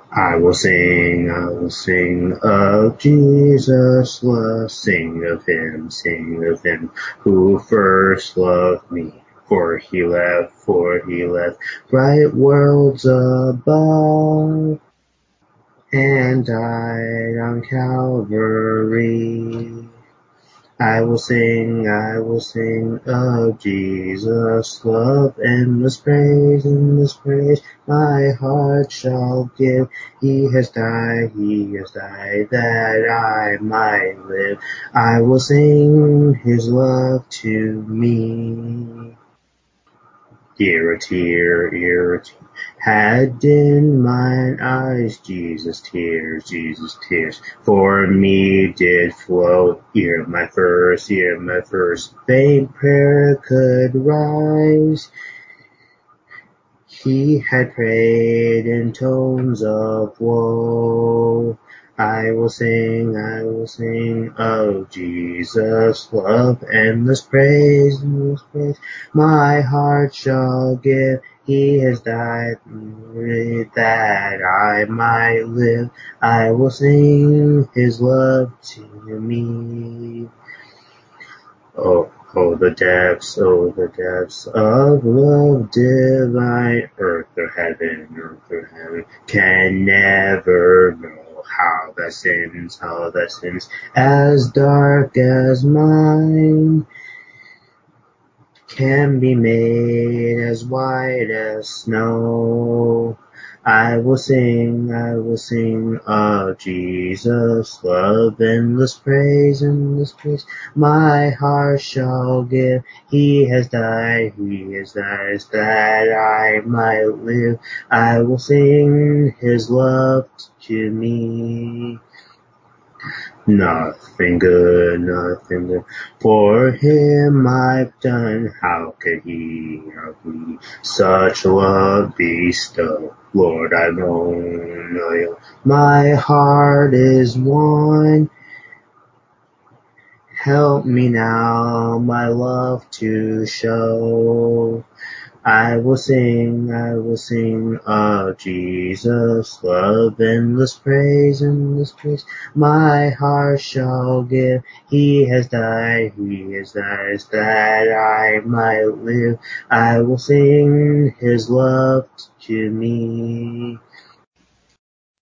I will sing of Jesus' love, sing of him who first loved me. For he left bright worlds above, and died on Calvary. I will sing of Jesus' love, endless praise, my heart shall give. He has died that I might live. I will sing his love to me. Ear a tear had in mine eyes Jesus' tears for me did flow. Ere my first faint prayer could rise, he had prayed in tones of woe. I will sing of Jesus' love, endless praise, my heart shall give. He has died that I might live. I will sing his love to me. Oh, the depths of love divine, earth or heaven, can never know how that sins, as dark as mine, can be made as white as snow. I will sing of Jesus' love, endless praise, my heart shall give. He has died that I might live. I will sing his love to me. Nothing good for him I've done. How could he such love bestow? Lord, I alone know my heart is one. Help me now my love to show. I will sing of Jesus' love, endless praise, my heart shall give. He has died that I might live. I will sing his love to me.